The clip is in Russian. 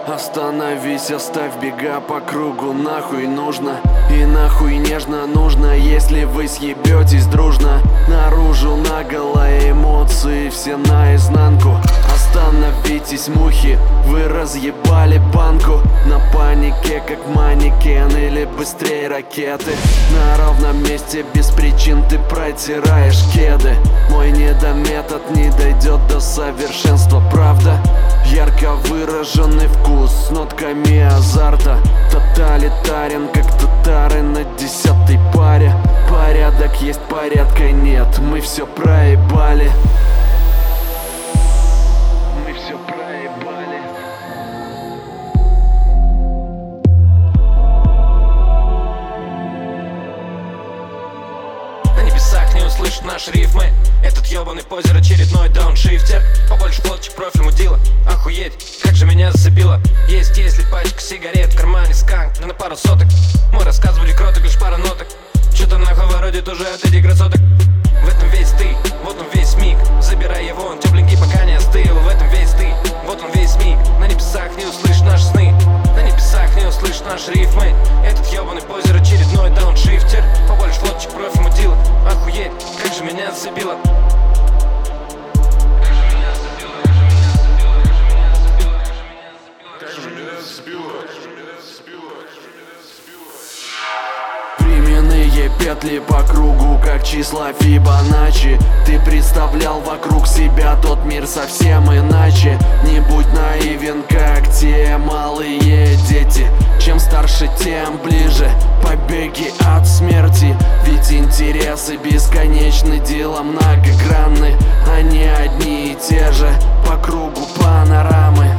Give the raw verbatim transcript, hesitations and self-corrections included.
Остановись, оставь бега по кругу, нахуй нужно. И нахуй нежно нужно, если вы съебетесь дружно. Наружу наголо эмоции все наизнанку. Остановитесь, мухи, вы разъебали банку. На панике, как манекен, или быстрее ракеты. На ровном месте без причин ты протираешь кеды. Мой недометод не дойдет до совершенства, правда. Ярко выраженный вкус с нотками азарта. Тоталитарен, как татары на десятой паре. Порядок есть, порядка нет, мы все проебали. Мы все проебали. На небесах не услышат наши рифмы. Этот ебаный позер очередной дауншифтер. Побольше фоточек, профиль мудила. Охуеть, как же меня зацепило. Есть, если пачка сигарет в кармане, сканк, да на пару соток. Мой рассказ будет кроток, лишь пара ноток. Чё-то нахуй воротит уже от этих красоток. В этом весь ты, вот он весь миг. Забирай его, он тепленький, пока не остыл. В этом весь ты, вот он весь миг. На небесах не услышишь наши сны. На небесах не услышишь наши рифмы. Этот ебаный позер очередной дауншифтер. Побольше фоточек, профиль мудила. Охуеть, как же меня зацепило. Временные петли по кругу, как числа Фибоначчи. Ты представлял вокруг себя тот мир совсем иначе. Не будь наивен, как те малые дети. Чем старше, тем ближе побеги от смерти. Ведь интересы бесконечны, дела многогранны. Они одни и те же, по кругу панорамы.